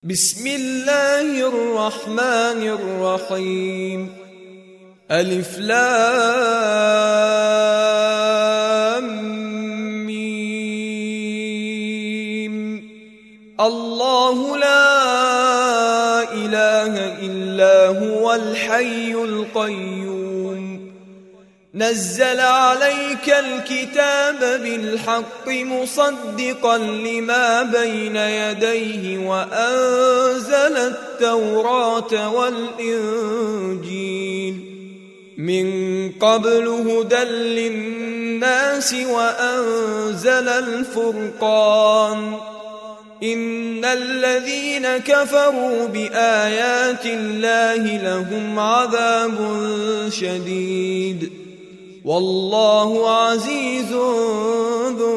بسم الله الرحمن الرحيم. ألف لام ميم. الله لا إله إلا هو الحي القيوم. نزل عليك الكتاب بالحق مصدقا لما بين يديه وأنزل التوراة والإنجيل من قبل هدى للناس وأنزل الفرقان. إن الذين كفروا بآيات الله لهم عذاب شديد والله عزيز ذو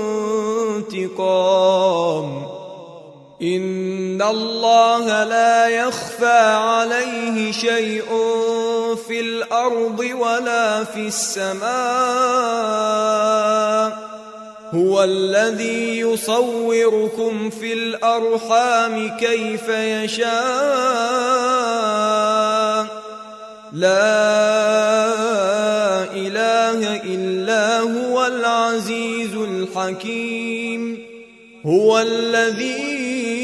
انتقام. إن الله لا يخفى عليه شيء في الأرض ولا في السماء. هو الذي يصوركم في الأرحام كيف يشاء. لا إله إلا هو العزيز الحكيم. هو الذي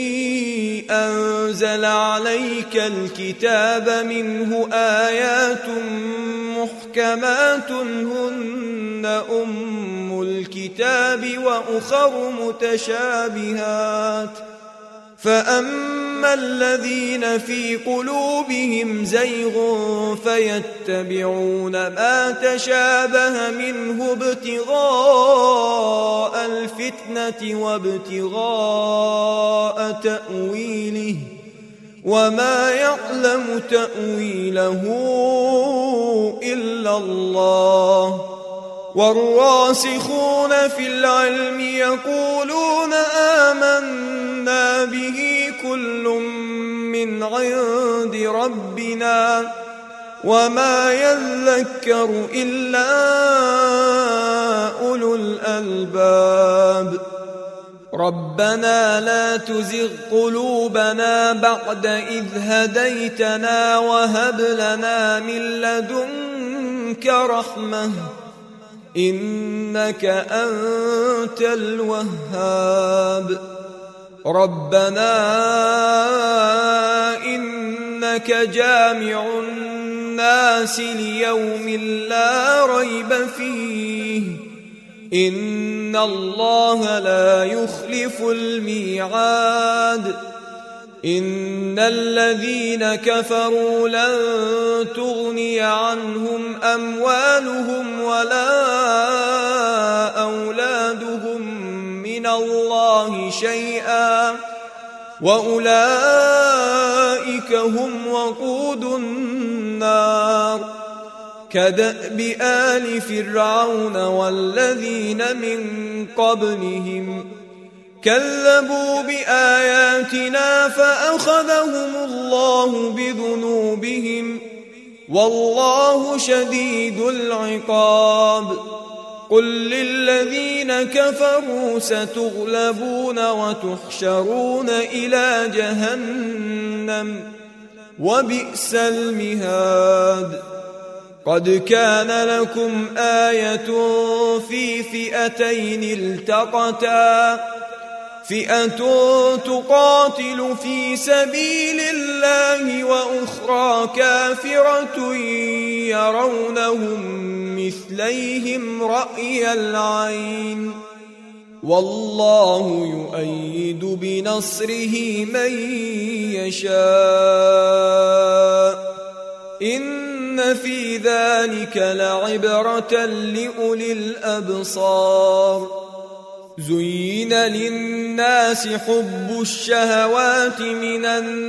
أنزل عليك الكتاب منه آيات محكمات هن أم الكتاب وأخر متشابهات. فأما الذين في قلوبهم زيغ فيتبعون ما تشابه منه ابتغاء الفتنة وابتغاء تأويله وما يعلم تأويله إلا الله. والراسخون في العلم يقولون آمنا به كل من عند ربنا وما يذكر إلا أولو الألباب. ربنا لا تزغ قلوبنا بعد إذ هديتنا وهب لنا من لدنك رحمة إنك أنت الوهاب. ربنا إنك جامع الناس ليوم لا ريب فيه إن الله لا يخلف الميعاد. إن الذين كفروا لن تغني عنهم أموالهم ولا أولادهم من الله شيئا وأولئك هم وقود النار. كدأب آل فرعون والذين من قبلهم كذبوا بآياتنا فأخذهم الله بذنوبهم والله شديد العقاب. قل للذين كفروا ستغلبون وتحشرون إلى جهنم وبئس المهاد. قد كان لكم آية في فئتين التقتا فئة تقاتل في سبيل الله وأخرى كافرة يرونهم مثليهم رأي العين والله يؤيد بنصره من يشاء. إن في ذلك لعبرة لأولي الأبصار. زين للناس حب الشهوات من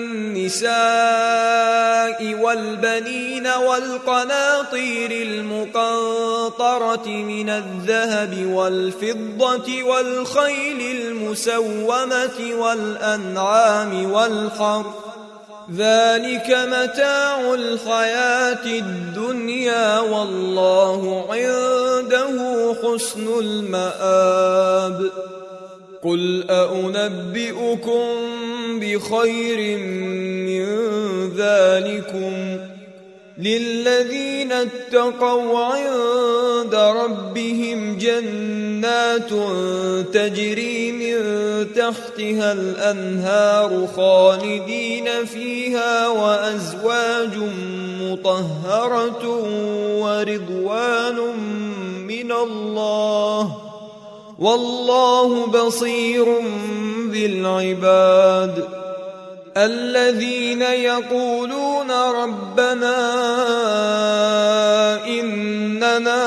النساء والبنين والقناطير المقنطرة من الذهب والفضة والخيل المسومة والأنعام والحرث ذلك متاع الحياة الدنيا والله عنده حسن المآب. قل أنبئكم بخير من ذلكم للذين اتقوا عند ربهم جنات تجري من تحتها الأنهار خالدين فيها وأزواج مطهرة ورضوان من الله والله بصير بالعباد الذين يقولون ربنا إننا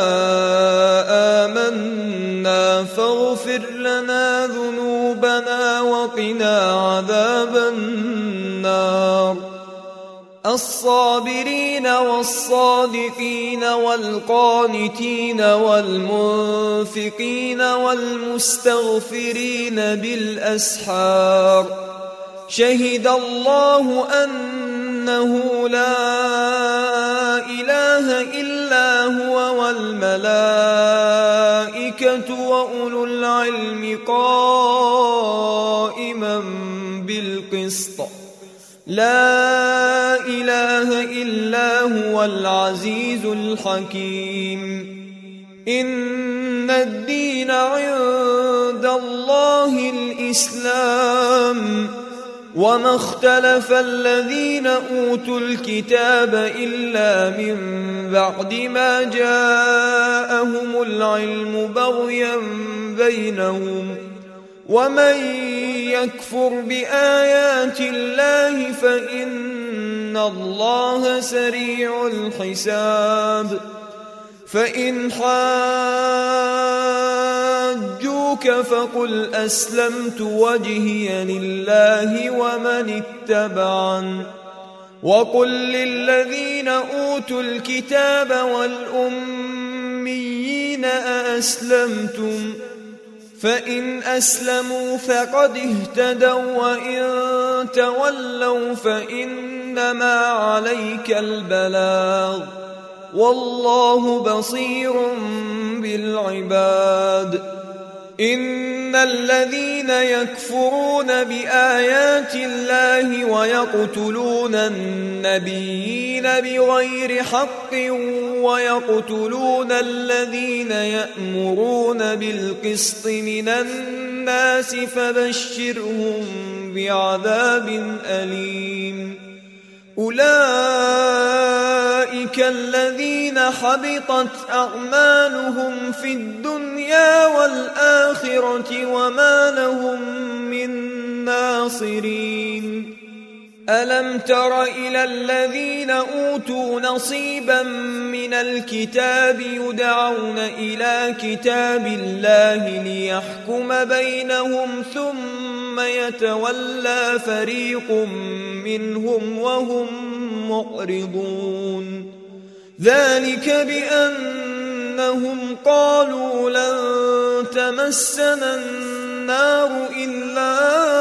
آمنا فاغفر لنا ذنوبنا وقنا عذاب النار الصابرين والصادقين والقانتين والمنفقين والمستغفرين بالأسحار شهد الله أنه لا إله إلا هو والملائكة وأولو العلم قائما بالقسط لا إله إلا هو العزيز الحكيم إن الدين عند الله الإسلام وما اختلف الذين أوتوا الكتاب إلا من بعد ما جاءهم العلم بغيا بينهم ومن يكفر بآيات الله فإن الله سريع الحساب فإن حاجوك فقل أسلمت وجهي لله ومن اتبعن وقل للذين أوتوا الكتاب والأميين أأسلمتم فإن أسلموا فقد اهتدوا وإن تولوا فإنما عليك البلاغ والله بصير بالعباد إن الذين يكفرون بآيات الله ويقتلون النبيين بغير حق ويقتلون الذين يأمرون بالقسط من الناس فبشرهم بعذاب أليم أولئك الذين حبطت أعمالهم في الدنيا والآخرة وما لهم من ناصرين ألم تر إلى الذين أوتوا نصيبا من الكتاب يدعون إلى كتاب الله ليحكم بينهم ثم يتولى فريق منهم وهم معرضون ذلك بأنهم قالوا لن تمسنا النار إلا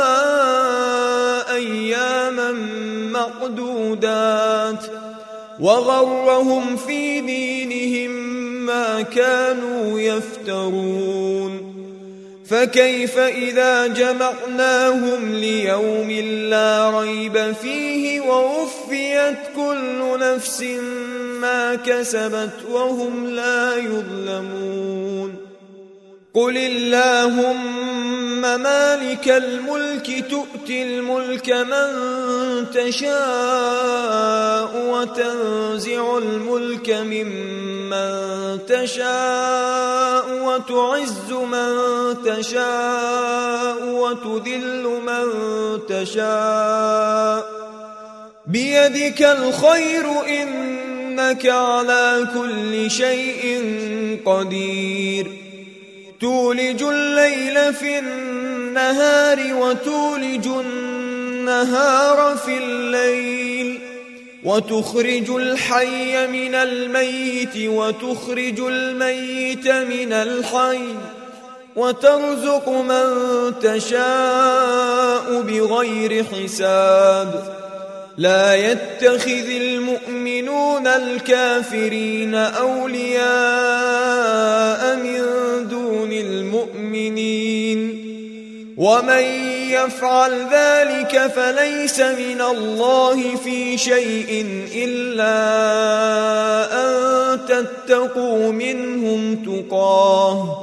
أياما معدودات وغرهم في دينهم ما كانوا يفترون فكيف إذا جمعناهم ليوم لا ريب فيه ووفيت كل نفس ما كسبت وهم لا يظلمون قل اللهم مالك الملك تؤتي الملك من تشاء وتنزع الملك ممن تشاء وتعز من تشاء وتذل من تشاء بيدك الخير إنك على كل شيء قدير تولج الليل في النهار وتولج النهار في الليل وتخرج الحي من الميت وتخرج الميت من الحي وترزق من تشاء بغير حساب لا يتخذ المؤمنون الكافرين أولياء من دون المؤمنين ومن يفعل ذلك فليس من الله في شيء إلا أن تتقوا منهم تقاه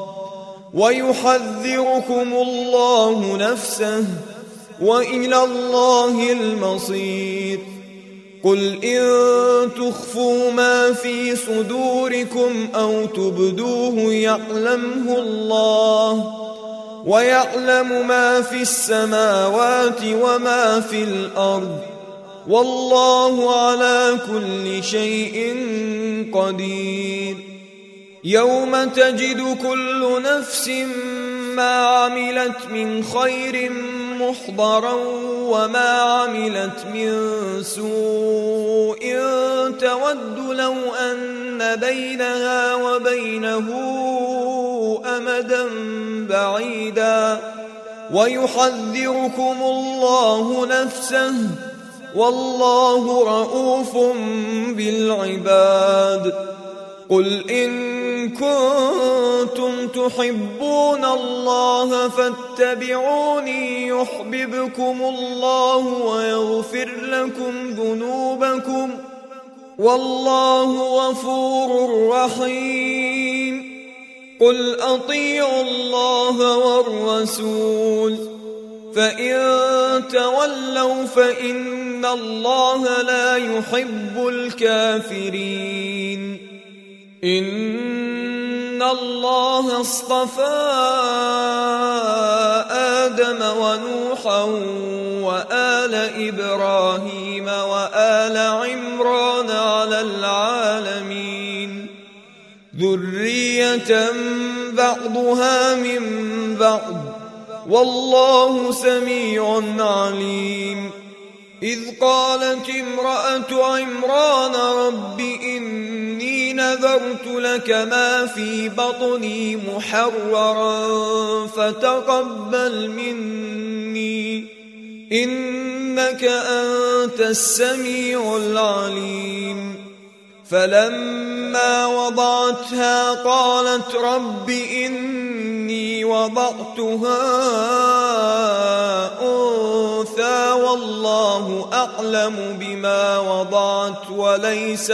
ويحذركم الله نفسه وإلى الله المصير. قل إن تخفوا ما في صدوركم أو تبدوه يعلمه الله ويعلم ما في السماوات وما في الأرض والله على كل شيء قدير. يوم تجد كل نفس ما عملت من خير محضرا وما عملت من سوء تود لو أن بينها وبينه أمدا بعيدا ويحذركم الله نفسه والله رؤوف بالعباد. قل إن كنتم تحبون الله فاتبعوني يحببكم الله ويغفر لكم ذنوبكم والله غفور رحيم. قل أطيعوا الله والرسول فإن تولوا فإن الله لا يحب الكافرين. إن الله اصطفى آدم ونوحا وآل إبراهيم وآل عمران على العالمين ذرية بعضها من بعض والله سميع عليم. إذ قالت امرأة عمران رب إني نذرت لك ما في بطني محررا فتقبل مني إنك أنت السميع العليم. فلما وضعتها قالت رب إني وضعتها أنثى والله أعلم بما وضعت وليس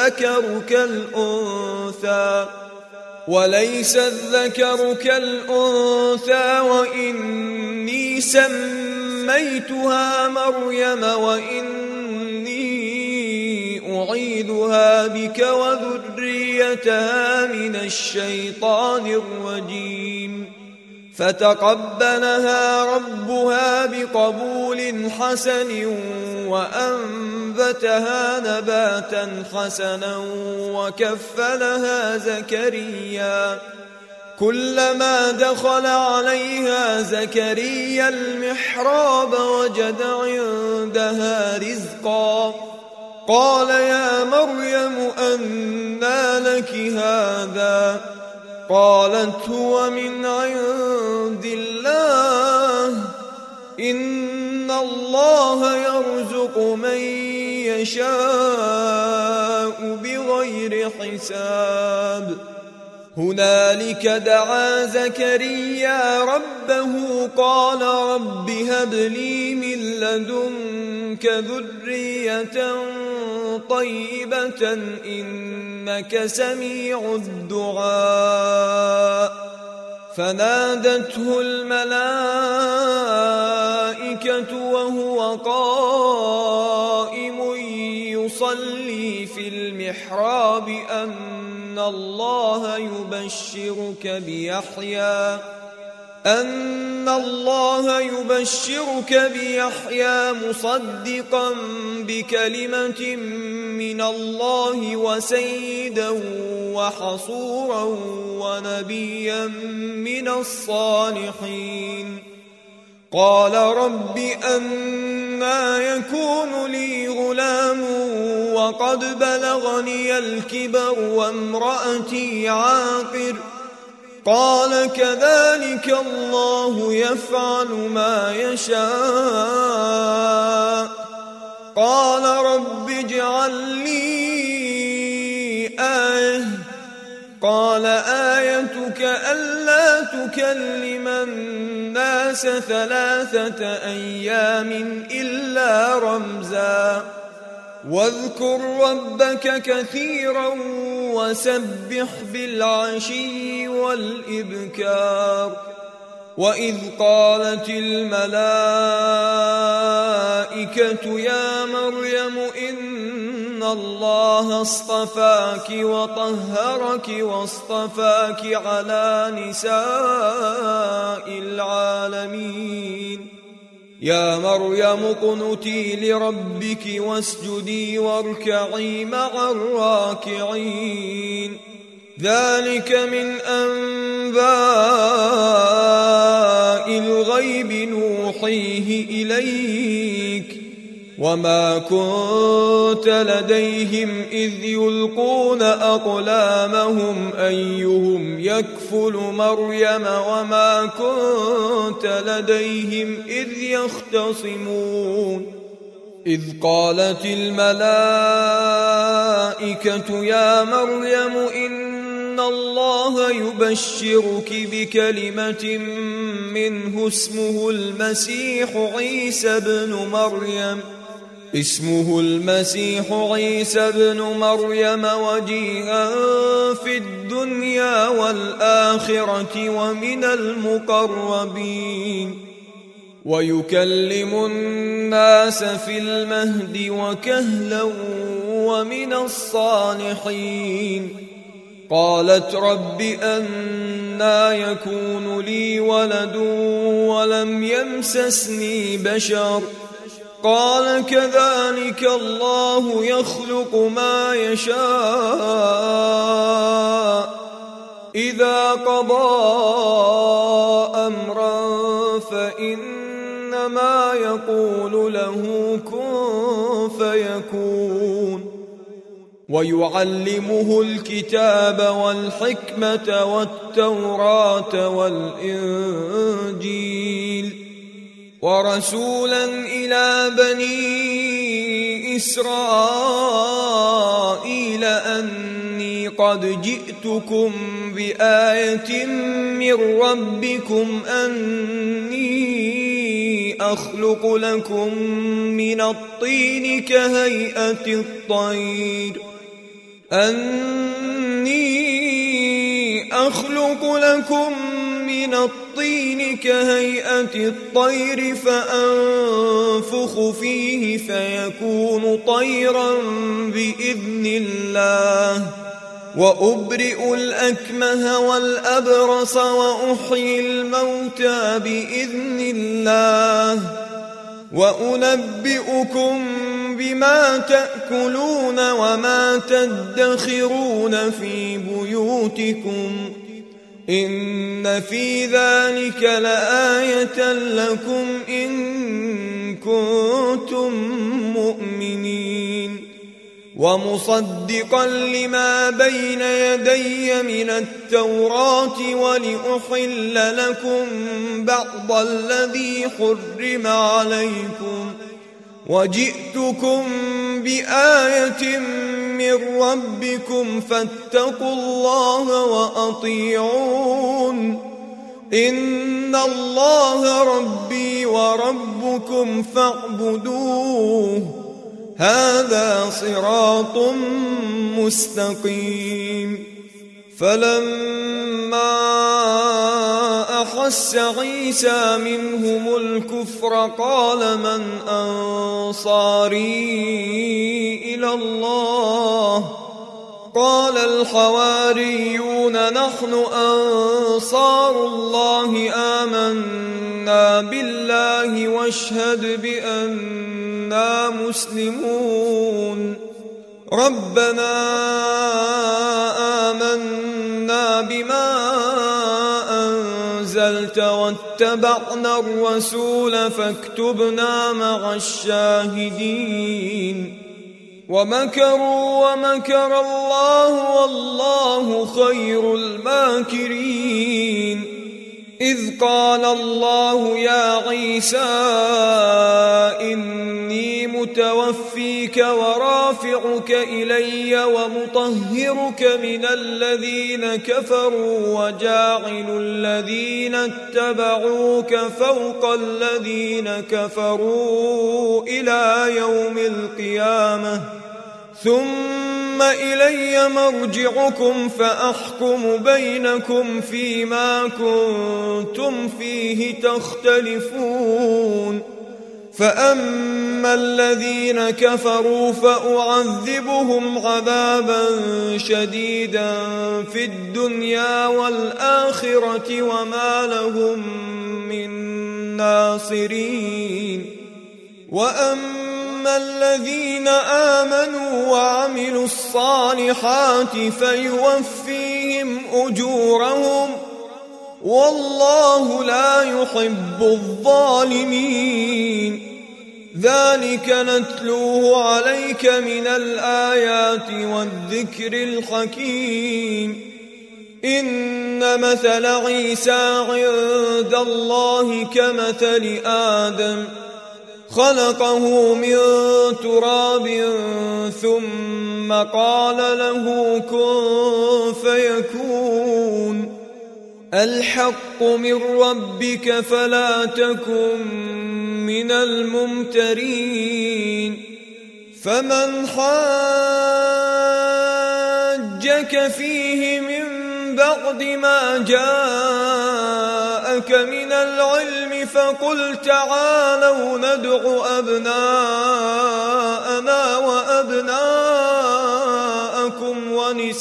الذكر كالأنثى وإني سميتها مريم وإني أعيذها بك وذريتها من الشيطان الرجيم. فتقبلها ربها بقبول حسن وأنبتها نباتا حسنا وكفلها زكريا. كلما دخل عليها زكريا المحراب وجد عندها رزقا قال يا مريم أنى لك هذا قالت هو من عند الله إن الله يرزق من يشاء بغير حساب. هنالك دعا زكريا ربه قال رب هب لي من لدنك ذرية طيبة إنك سميع الدعاء. فنادته الملائكة وهو قائم يصلي في المحراب أن الله يبشرك بيحيى مصدقا بكلمة من الله وسيدا وحصورا ونبيا من الصالحين. قال رب أنى يكون لي غلام وقد بلغني الكبر وامرأتي عاقر قال كذلك الله يفعل ما يشاء. قال رب اجعل لي آية قال آيتك ألا تكلم الناس 3 أيام إلا رمزا واذكر ربك كثيرا وسبح بالعشي والإبكار وإذ قالت الملائكة يا مريم إن الله اصطفاك وطهرك واصطفاك على نساء العالمين يا مريم اقنتي لربك واسجدي واركعي مع الراكعين ذلك من أنباء الغيب نوحيه إليك وما كنت لديهم إذ يلقون أقلامهم أيهم يكفل مريم وما كنت لديهم إذ يختصمون إذ قالت الملائكة يا مريم إن الله يبشرك بكلمة منه اسمه المسيح عيسى بن مريم وجيها في الدنيا والآخرة ومن المقربين ويكلم الناس في المهد وكهلا ومن الصالحين قالت رب أنى يكون لي ولد ولم يمسسني بشر قال كذلك الله يخلق ما يشاء إذا قضى أمرا فإنما يقول له كن فيكون ويعلمه الكتاب والحكمة والتوراة والإنجيل ورسولا إلى بني إسرائيل أني قد جئتكم بآية من ربكم أني أخلق لكم من الطين كهيئة الطير فأنفخ فيه فيكون طيرا بإذن الله وأبرئ الأكمه والأبرص وأحيي الموتى بإذن الله وأنبئكم بما تأكلون وما تدخرون في بيوتكم إن في ذلك لآية لكم إن كنتم مؤمنين ومصدقا لما بين يدي من التوراة ولأحل لكم بعض الذي حرم عليكم وجئتكم بآية من ربكم فاتقوا الله وأطيعون إن الله ربي وربكم فاعبدوه هذا صراط مستقيم فلما أحس عيسى منهم الكفر قال من أنصاري إلى الله قال الحواريون نحن أنصار الله آمنا بالله واشهد بأننا مسلمون ربنا آمنا بما أنزلت واتبعنا الرسول فاكتبنا مع الشاهدين ومكروا ومكر الله والله خير الماكرين إذ قال الله يا عيسى إني متوفيك ورافعك إلي ومطهرك من الذين كفروا وجاعل الذين اتبعوك فوق الذين كفروا إلى يوم القيامة ثم إلي مرجعكم فأحكم بينكم فيما كنتم فيه تختلفون فأما الذين كفروا فأعذبهم عذابا شديدا في الدنيا والآخرة وما لهم من ناصرين وأما الذين آمنوا وعملوا الصالحات فيوفيهم أجورهم والله لا يحب الظالمين ذلك نتلوه عليك من الآيات والذكر الحكيم إن مثل عيسى عند الله كمثل آدم خلقه من تراب ثم قال له كن فيكون الحق من ربك فلا تكن من الممترين فمن حاجك فيه من بعد ما جاءك من العلم فقل تعالوا ندع أبناءنا وأبناءكم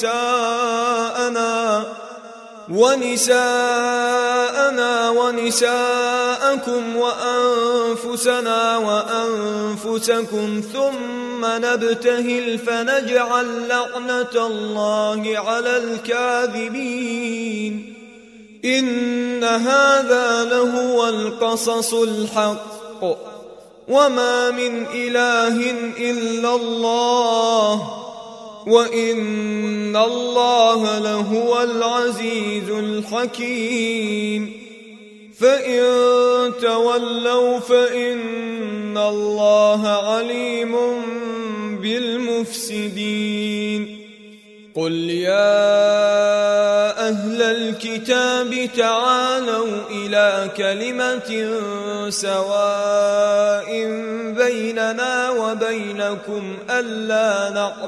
ونساءنا ونساءكم وأنفسنا وأنفسكم ثم نبتهل فنجعل لعنة الله على الكاذبين إن هذا لهو القصص الحق وما من إله إلا الله وإن الله لهو العزيز الحكيم فإن تولوا فإن الله عليم بالمفسدين قل يا أهل الكتاب تعالوا إلى كلمة سواء بيننا وبينكم ألا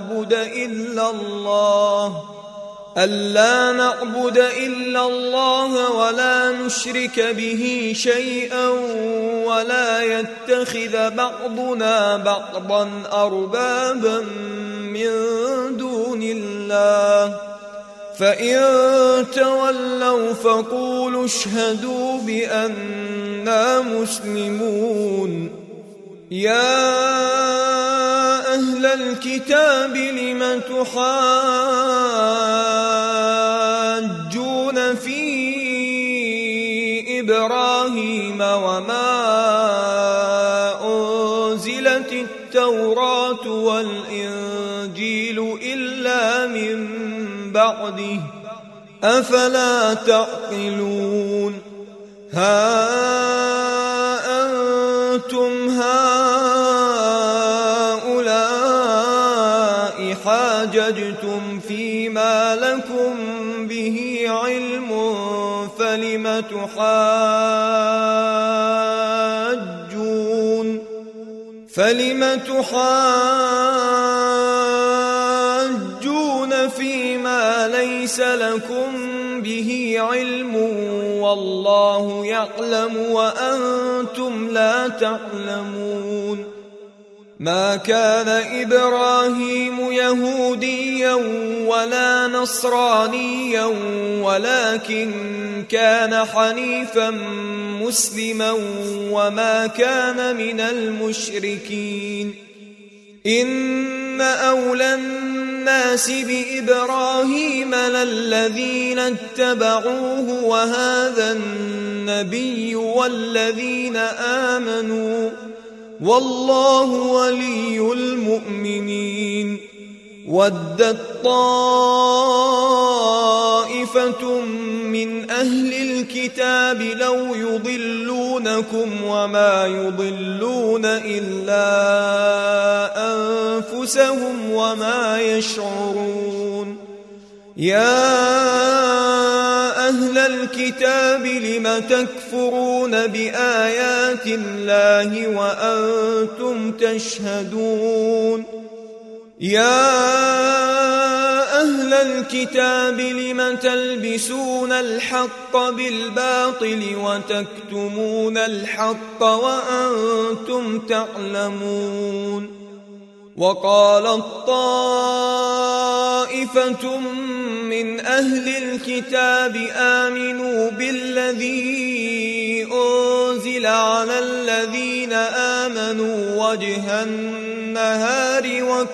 نعبد إلا الله ولا نشرك به شيئا ولا يتخذ بعضنا بعضا أربابا من دون الله فإن تولوا فقولوا اشهدوا بأننا مسلمون يا أهل الكتاب لم تحاجون في إبراهيم وما أنزلت التوراة والإنجيل إلا من بعده أفلا تعقلون ها أنتم هؤلاء حاججتم فيما لكم به علم فلم تحاجون فيما ليس لكم به علم والله يعلم وأنتم لا تعلمون ما كان إبراهيم يهوديا ولا نصرانيا ولكن كان حنيفا مسلما وما كان من المشركين إن أولى الناس بإبراهيم للذين اتبعوه وهذا النبي والذين آمنوا والله ولي المؤمنين ودت طائفة من أهل الكتاب لو يضلونكم وما يضلون إلا أنفسهم وما يشعرون. يا أهل الكتاب لم تكفرون بآيات الله وأنتم تشهدون. يا أهل الكتاب لم تلبسون الحق بالباطل وتكتمون الحق وأنتم تعلمون. وقالت طائفة من أهل الكتاب آمنوا بالذي أنزل على الذين آمنوا وجه النهار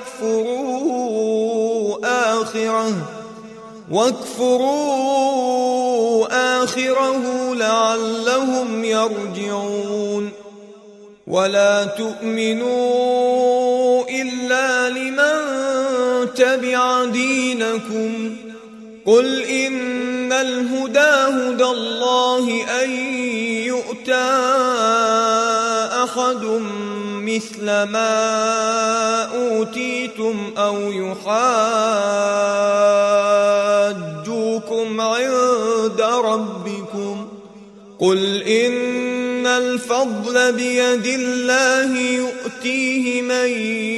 واكفروا آخره لعلهم يرجعون. ولا تؤمنوا إلا لمن تبع دينكم. قل إن الهدى هدى الله أن يؤتى أحد مثل ما أوتيتم أو يحاجوكم عند ربكم. قل إن الفضل بيد الله يؤتيه من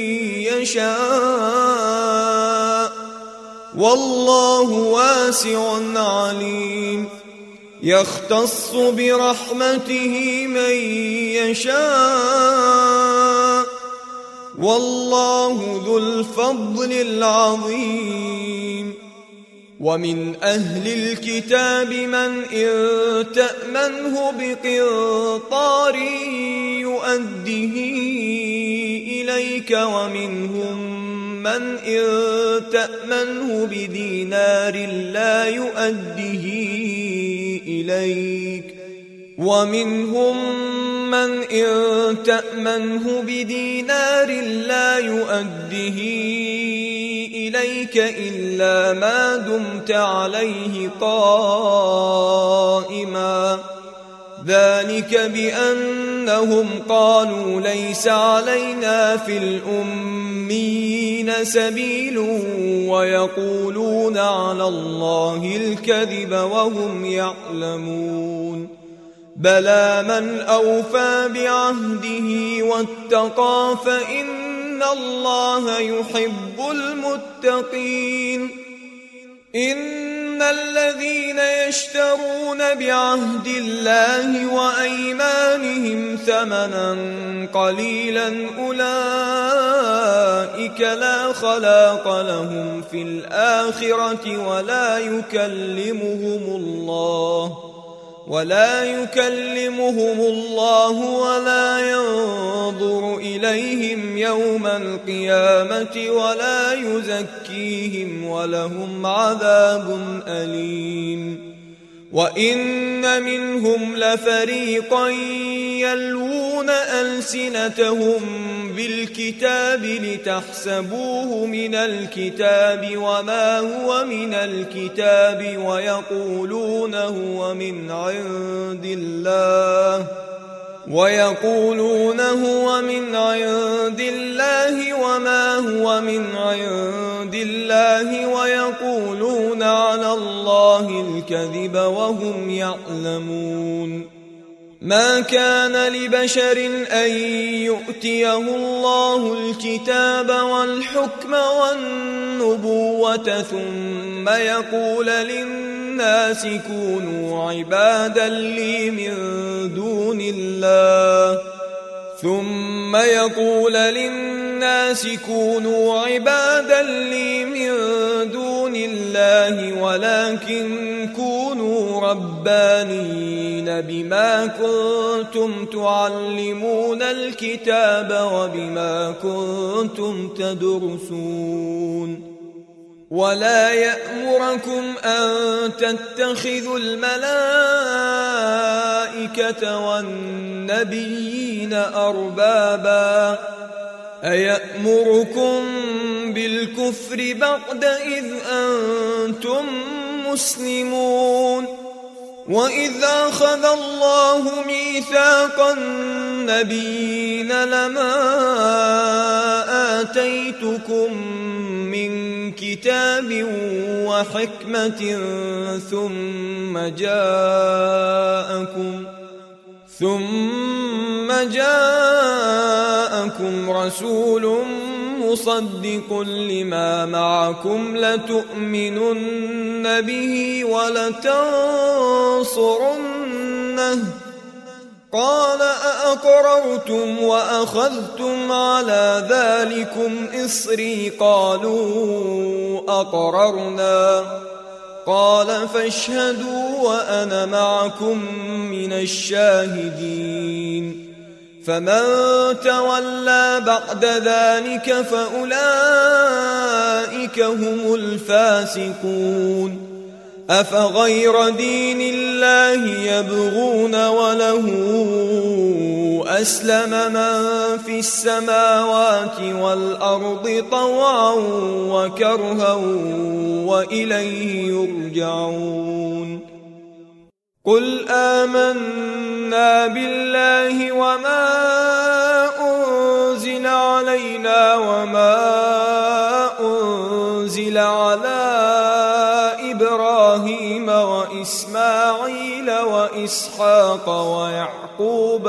يشاء والله واسع عليم. يختص برحمته من يشاء والله ذو الفضل العظيم. ومن أهل الكتاب من إن تأمنه بقنطار يؤده إليك ومنهم من إن تأمنه بدينار لا يؤده إليك ومنهم من إن تأمنه بدينار لا يؤده إليك إلا ما دمت عليه قائما. ذلك بأنهم قالوا ليس علينا في الأميين سبيل ويقولون على الله الكذب وهم يعلمون. بلى من أوفى بعهده واتقى فإن الله يحب المتقين. إن الذين يشترون بعهد الله وأيمانهم ثمنا قليلا أولئك لا خلاق لهم في الآخرة ولا يكلمهم الله ولا ينظر إليهم يوم القيامة ولا يزكيهم ولهم عذاب أليم. وإن منهم لفريقا يلوون ألسنتهم بالكتاب لتحسبوه من الكتاب وما هو من الكتاب ويقولون هو من عند الله وما هو من عند الله ويقولون على الله الكذب وهم يعلمون. ما كان لبشر أن يؤتيه الله الكتاب والحكم والنبوة ثم يقول للناس كونوا عبادا لي من دون الله ولكن كونوا ربانيين بما كنتم تعلمون الكتاب وبما كنتم تدرسون. ولا يأمركم أن تتخذوا الملائكة والنبيين أربابا أيأمركم بالكفر بعد إذ أنتم مسلمون. وإذ أخذ الله ميثاق النبيين لما آتيتكم من كتاب وحكمة ثم جاءكم رسول مصدق لما معكم لتؤمنن به ولتنصرنه قال أأقررتم وأخذتم على ذلكم إصري قالوا أقررنا قال فاشهدوا وأنا معكم من الشاهدين فمن تولى بعد ذلك فأولئك هم الفاسقون أفغير دين الله يبغون وله أسلم من في السماوات والأرض طوعا وكرها وإليه يرجعون قل آمنا بالله وما أنزل علينا وما أنزل على إبراهيم وإسماعيل وإسحاق ويعقوب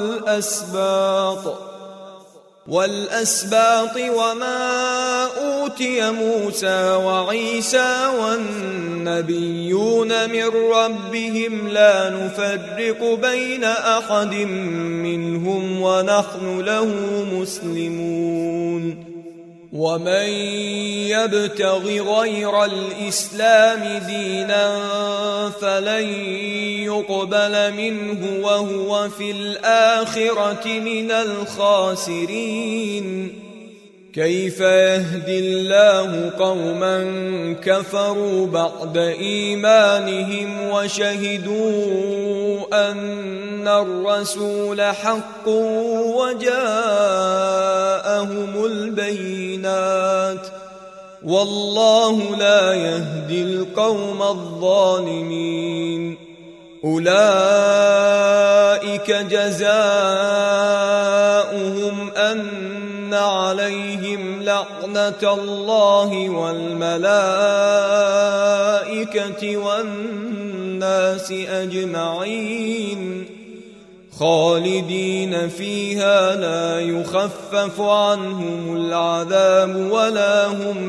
والأسباط وما أوتي موسى وعيسى والنبيون من ربهم لا نفرق بين أحد منهم ونحن له مسلمون ومن يبتغ غير الإسلام دينا فلن يقبل منه وهو في الآخرة من الخاسرين كيف يهدي الله قوما كفروا بعد إيمانهم وشهدوا أن الرسول حق وجاءهم البينات والله لا يهدي القوم الظالمين أولئك جزاؤهم أن عليهم لعنة الله والملائكة والناس أجمعين خالدين فيها لا يخفف عنهم العذاب ولا هم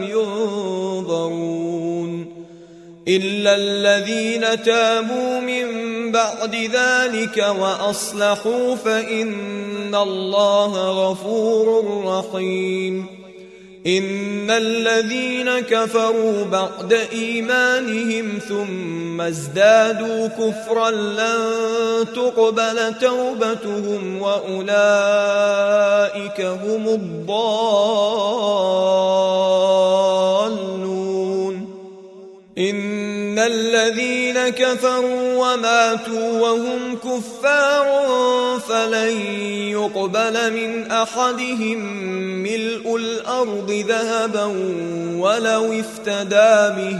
ينظرون إلا الذين تابوا من بعد ذلك وأصلحوا فإن الله غفور رحيم إن الذين كفروا بعد إيمانهم ثم ازدادوا كفرا لن تقبل توبتهم وأولئك هم الضالون إن الذين كفروا وماتوا وهم كفار فلن يقبل من أحدهم ملء الأرض ذهبا ولو افتدى به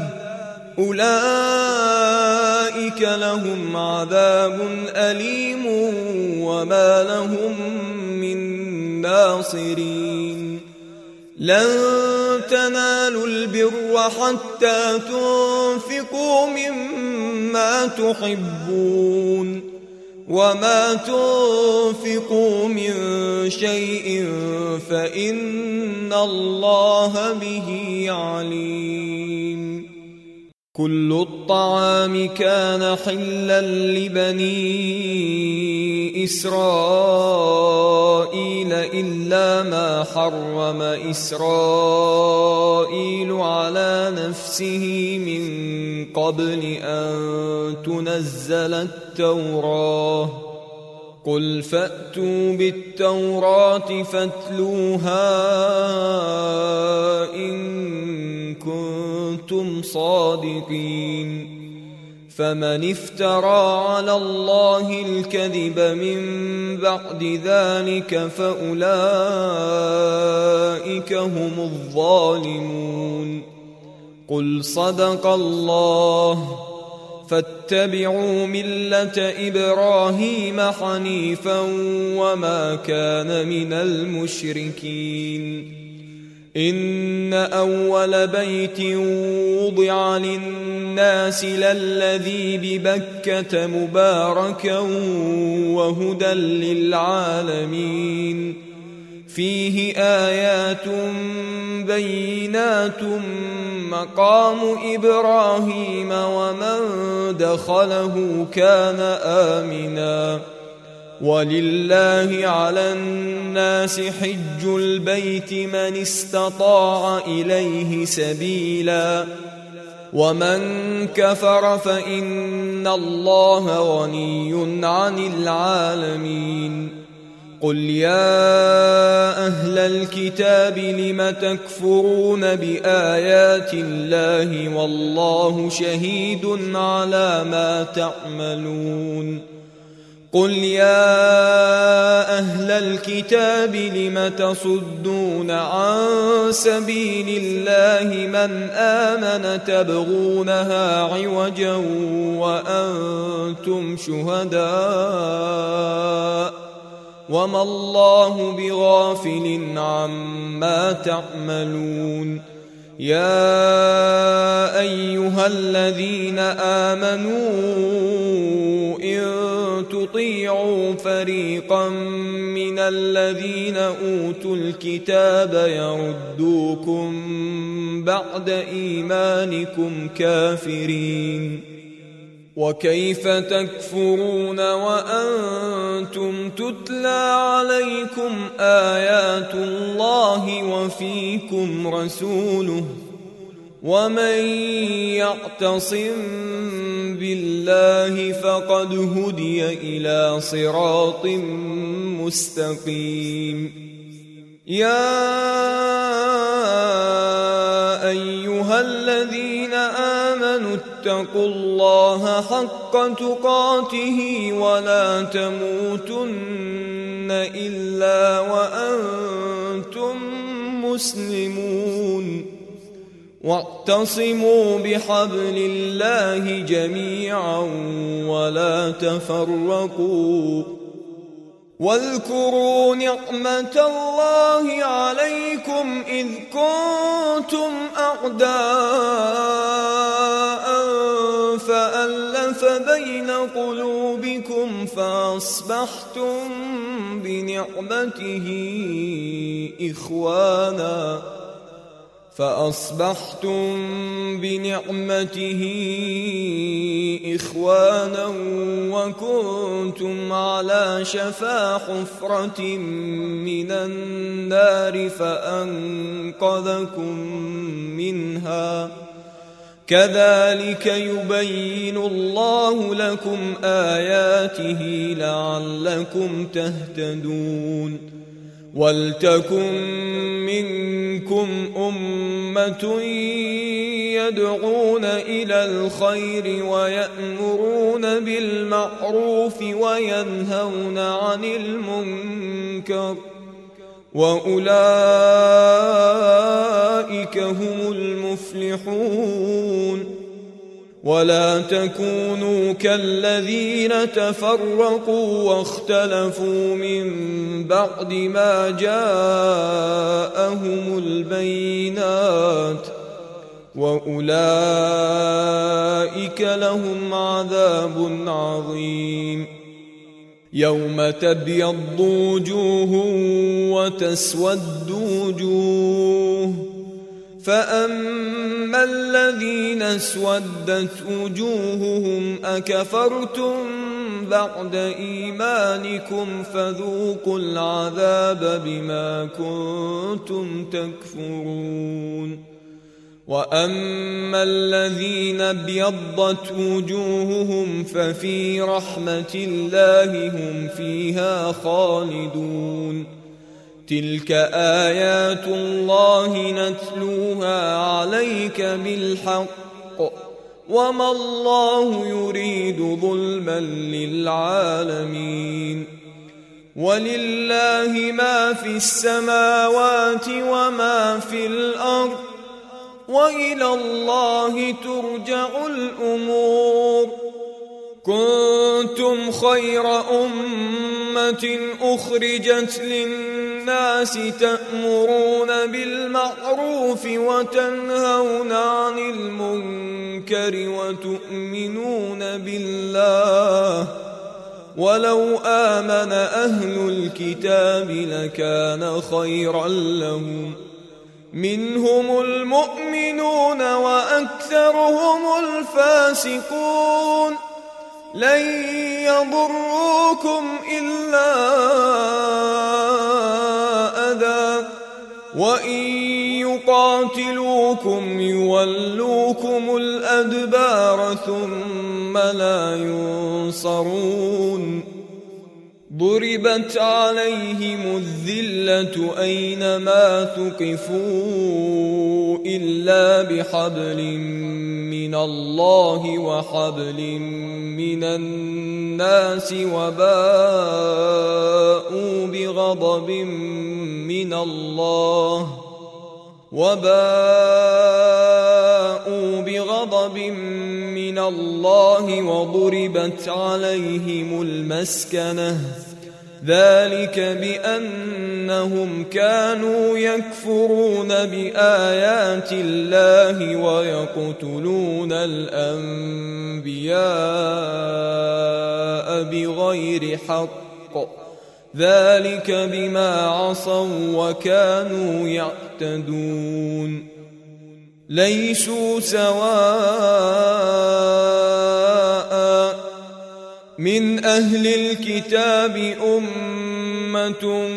أولئك لهم عذاب أليم وما لهم من ناصرين لن تنالوا البر حتى تنفقوا مما تحبون وما تنفقوا من شيء فإن الله به عليم كل الطعام كان حلا لبني إسرائيل إلا ما حرم إسرائيل على نفسه من قبل أن تنزل التوراة قل فأتوا بالتوراة فاتلوها إن كنتم صادقين فمن افترى على الله الكذب من بعد ذلك فأولئك هم الظالمون قل صدق الله فاتبعوا ملة إبراهيم حنيفا وما كان من المشركين إن أول بيت وضع للناس للذي ببكة مباركا وهدى للعالمين فيه آيات بينات مقام إبراهيم ومن دخله كان آمنا ولله على الناس حج البيت من استطاع إليه سبيلا ومن كفر فإن الله غني عن العالمين قل يا أهل الكتاب لم تكفرون بآيات الله والله شهيد على ما تعملون قل يا أهل الكتاب لم تصدون عن سبيل الله من آمن تبغونها عوجا وأنتم شهداء وما الله بغافل عما تعملون يا أيها الذين آمنوا إن تطيعوا فريقا من الذين أوتوا الكتاب يردوكم بعد إيمانكم كافرين وكيف تكفرون وأنتم تتلى عليكم آيات الله وفيكم رسوله ومن يعتصم بالله فقد هدي إلى صراط مستقيم يا أيها الذين آمنوا اتقوا الله حق تقاته ولا تموتن إلا وأنتم مسلمون واعتصموا بحبل الله جميعا ولا تفرقوا واذكروا نعمة الله عليكم إذ كنتم أعداء فألف بين قلوبكم فأصبحتم بنعمته إخوانا وكنتم على شفا حفرة من النار فأنقذكم منها كذلك يبين الله لكم آياته لعلكم تهتدون ولتكن منكم أمة يدعون إلى الخير ويأمرون بالمعروف وينهون عن المنكر وأولئك هم المفلحون ولا تكونوا كالذين تفرقوا واختلفوا من بعد ما جاءهم البينات وأولئك لهم عذاب عظيم يوم تبيض وجوه وتسود وجوه فأما الذين اسودت وجوههم أكفرتم بعد إيمانكم فذوقوا العذاب بما كنتم تكفرون وأما الذين ابيضت وجوههم ففي رحمة الله هم فيها خالدون تلك آيات الله نتلوها عليك بالحق وما الله يريد ظلما للعالمين ولله ما في السماوات وما في الأرض وإلى الله ترجع الأمور. كنتم خير أمة أخرجت للناس تأمرون بالمعروف وتنهون عن المنكر وتؤمنون بالله، ولو آمن أهل الكتاب لكان خيرا لهم، منهم المؤمنون وأكثرهم الفاسقون. لن يضروكم إلا أذى، وإن يقاتلوكم يولوكم الأدبار ثم لا ينصرون. ضربت عليهم الذلة أينما ثقفوا إلا بحبل من الله وحبل من الناس، وباءوا بغضب من الله وضربت عليهم المسكنة، ذلك بأنهم كانوا يكفرون بآيات الله ويقتلون الأنبياء بغير حق، ذلك بما عصوا وكانوا يعتدون. ليسوا سواء من أهل الكتاب أمة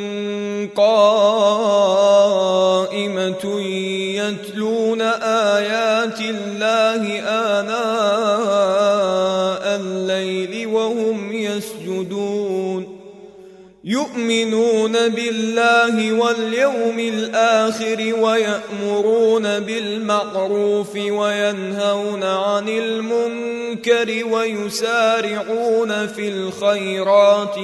قائمة يتلون آيات الله آناء الليل وهم يسجدون، يؤمنون بالله واليوم الآخر ويأمرون بالمعروف وينهون عن المنكر ويسارعون في الخيرات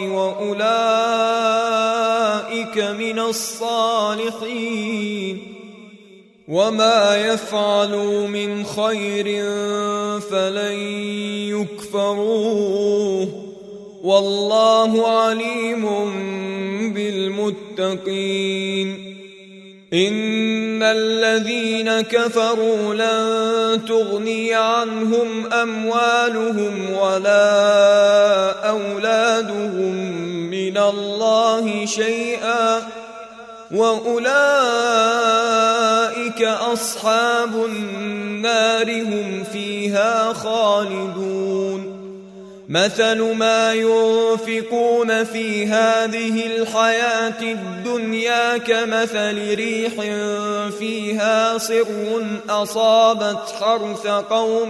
وأولئك من الصالحين. وما يفعلوا من خير فلن يكفروه، والله عليم بالمتقين. إن الذين كفروا لن تغني عنهم أموالهم ولا أولادهم من الله شيئا، وأولئك أصحاب النار هم فيها خالدون. مثل ما ينفقون في هذه الحياة الدنيا كمثل ريح فيها صر أصابت حرث قوم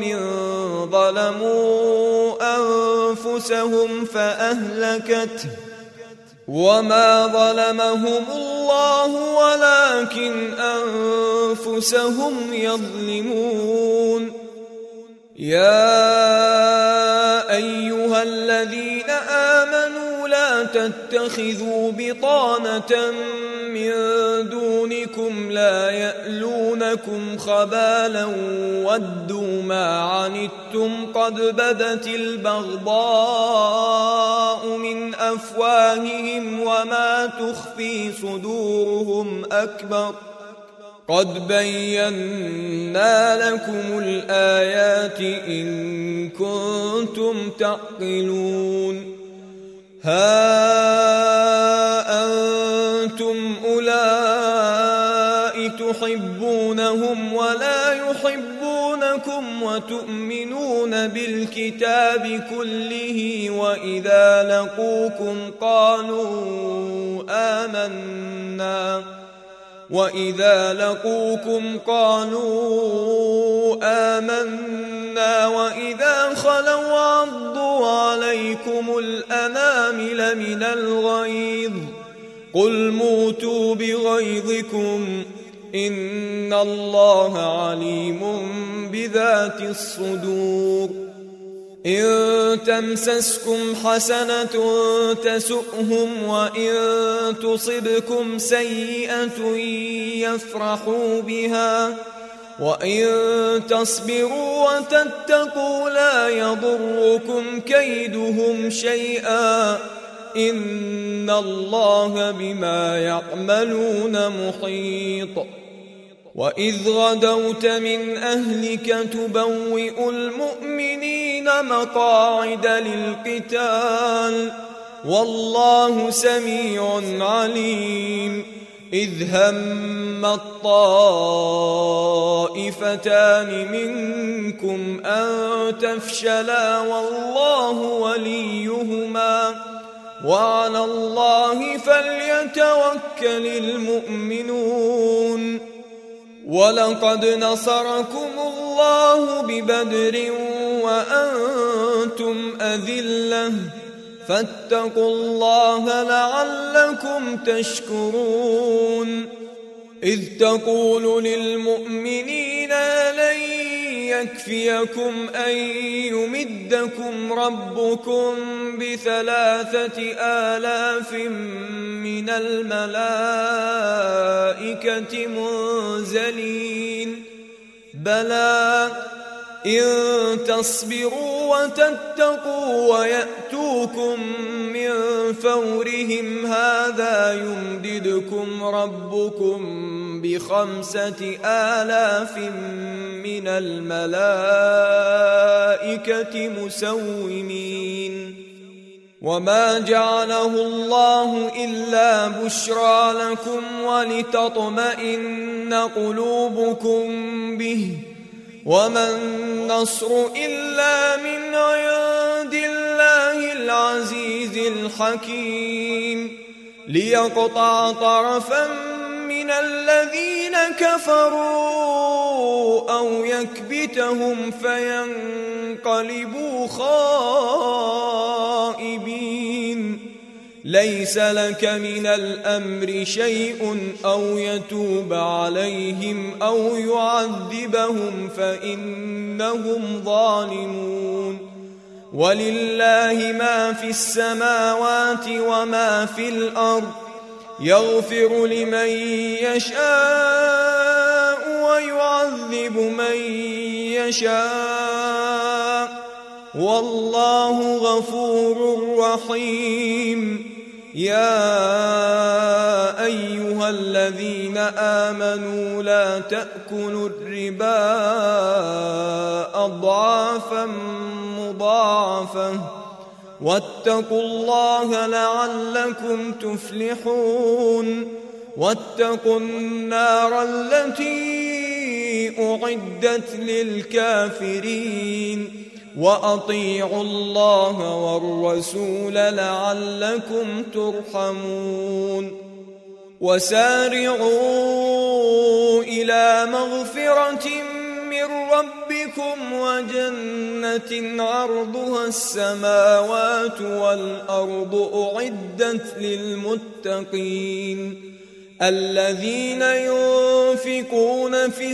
ظلموا أنفسهم فأهلكته، وما ظلمهم الله ولكن أنفسهم يظلمون. يا أيها الذين آمنوا لا تتخذوا بطانة من دونكم لا يألونكم خبالا ودوا ما عنتم قد بدت البغضاء من أفواههم وما تخفي صدورهم أكبر، قد بينا لكم الآيات إن كنتم تعقلون. ها أنتم أولئك تحبونهم ولا يحبونكم وتؤمنون بالكتاب كله، وإذا لقوكم قالوا آمنا وإذا خلوا عضوا عليكم الأنامل من الغيظ، قل موتوا بغيظكم إن الله عليم بذات الصدور. إن تمسسكم حسنة تسؤهم وإن تصبكم سيئة يفرحوا بها، وإن تصبروا وتتقوا لا يضركم كيدهم شيئا إن الله بما يعملون محيط. وإذ غدوت من أهلك تبوئ المؤمنين مقاعد للقتال والله سميع عليم. إذ هم الطائفتان منكم أن تفشلا والله وليهما وعلى الله فليتوكل المؤمنون. ولقد نصركم الله ببدر وأنتم أذلة فاتقوا الله لعلكم تشكرون. إذ تقول للمؤمنين لن يكفيكم أن يمدكم ربكم ب3,000 من الملائكة منزلين بلى إن تصبروا وتتقوا ويأتوكم من فورهم هذا يمددكم ربكم ب5,000 من الملائكة مسومين. وما جعله الله إلا بشرى لكم ولتطمئن قلوبكم به وما النصر إلا من عند الله العزيز الحكيم. ليقطع طرفا من الذين كفروا أو يكبتهم فينقلبوا خائبين. ليس لك من الأمر شيء أو يتوب عليهم أو يعذبهم فإنهم ظالمون. ولله ما في السماوات وما في الأرض يغفر لمن يشاء ويعذب من يشاء والله غفور رحيم. يا أيها الذين آمنوا لا تأكلوا الربا أضعافا مضاعفة واتقوا الله لعلكم تفلحون. واتقوا النار التي أعدت للكافرين وأطيعوا الله والرسول لعلكم ترحمون. وسارعوا إلى مغفرة من ربكم وجنة عرضها السماوات والأرض أعدت للمتقين الذين ينفقون في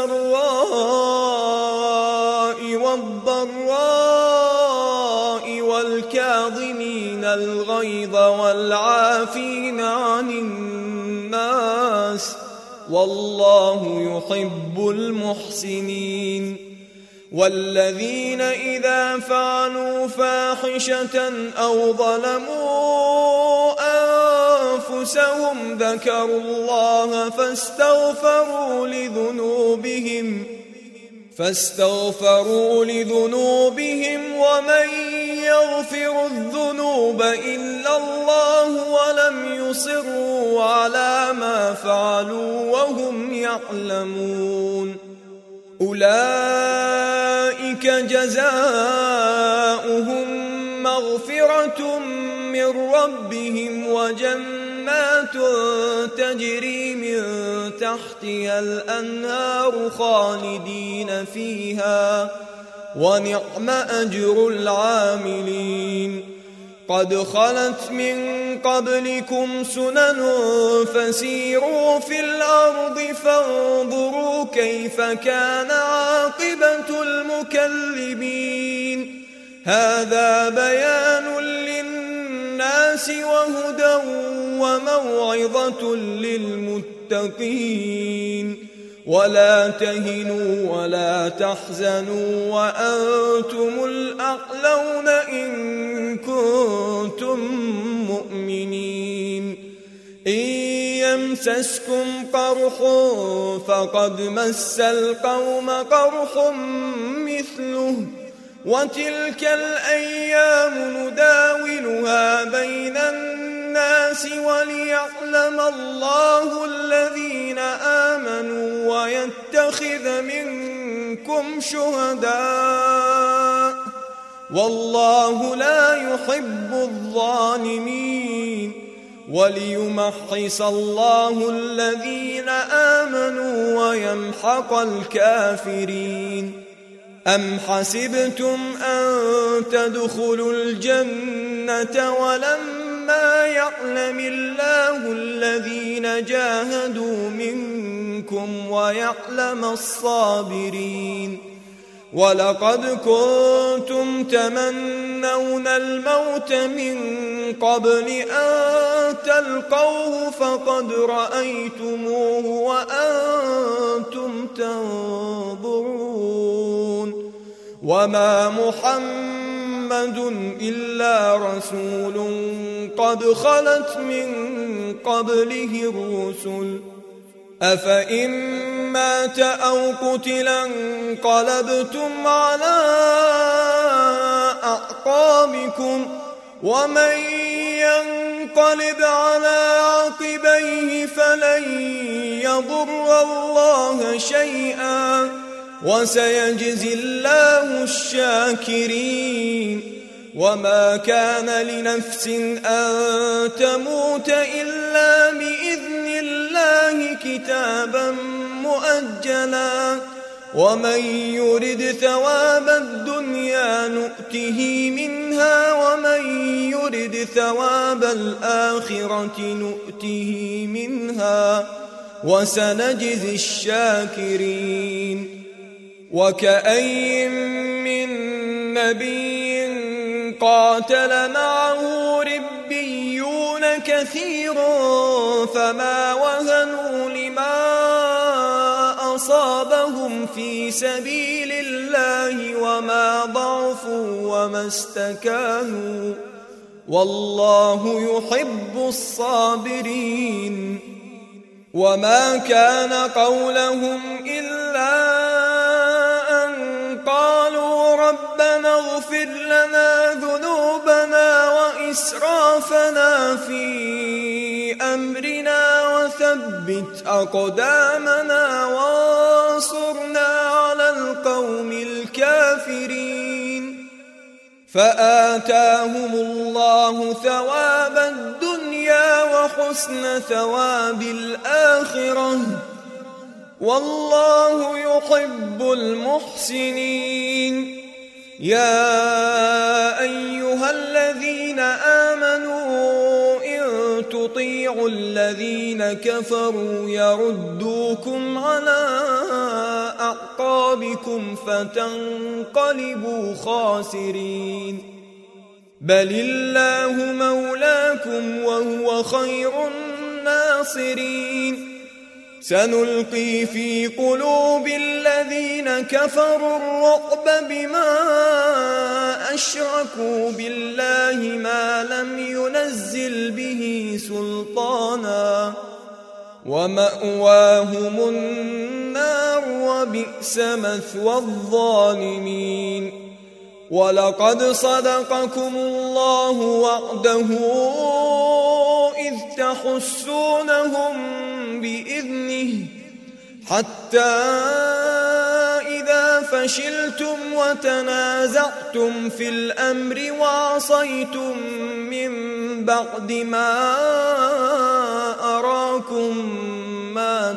السراء والضراء والكاظمين الغيظ والعافين عن الناس والله يحب المحسنين. والذين إذا فعلوا فاحشة أو ظلموا أنفسهم ذكروا الله فاستغفروا لذنوبهم ومن يغفر الذنوب إلا الله ولم يصروا على ما فعلوا وهم يعلمون. أولئك جزاؤهم مغفرة من ربهم وجنات تجري من تحتها الأنهار خالدين فيها ونعم أجر العاملين. قد خلت من قبلكم سنن فسيروا في الأرض فانظروا كيف كان عاقبة المكذبين. هذا بيان للناس وهدى وموعظة للمتقين. ولا تهنوا ولا تحزنوا وأنتم الأعلون إن كنتم مؤمنين إن يمسسكم قرح فقد مس القوم قرح مثله وتلك الأيام نداولها بين الناس وليعلم الله الذين آمنوا ويتخذ منكم شهداء والله لا يحب الظالمين وليمحص الله الذين آمنوا ويمحق الكافرين أم حسبتم أن تدخلوا الجنة ولما يعلم الله الذين جاهدوا منكم ويعلم الصابرين ولقد كنتم تمنون الموت من قبل أن تلقوه فقد رأيتموه وأنتم تنظرون وما محمد إلا رسول قد خلت من قبله الرسل أفإن مات أو قتلا انقلبتم على أعقابكم ومن ينقلب على عقبيه فلن يضر الله شيئا وسيجزي الله الشاكرين وما كان لنفس أن تموت إلا بإذن الله كتابا مؤجلا ومن يرد ثواب الدنيا نؤته منها ومن يرد ثواب الآخرة نؤته منها وسنجزي الشاكرين وكأي من نبي قاتل معه ربيون كثير فما وهنوا لما أصابهم في سبيل الله وما ضعفوا وما استكانوا والله يحب الصابرين وما كان قولهم إلا أن قالوا ربنا اغفر لنا ذنوبنا وإسرافنا في أمرنا وثبت أقدامنا وانصرنا على القوم الكافرين فآتاهم الله ثواب الدنيا وحسن ثواب الآخرة والله يحب المحسنين يا أيها الذين آمنوا إن تطيعوا الذين كفروا يردوكم على أعقابكم فتنقلبوا خاسرين بل الله مولاكم وهو خير الناصرين سنلقي في قلوب الذين كفروا الرعب بما أشركوا بالله ما لم ينزل به سلطانا ومأواهم النار وبئس مثوى الظالمين ولقد صدقكم الله وعده إذ تحسونهم بإذنه حتى إذا فشلتم وتنازعتم في الأمر وعصيتم من بعد ما أراكم ما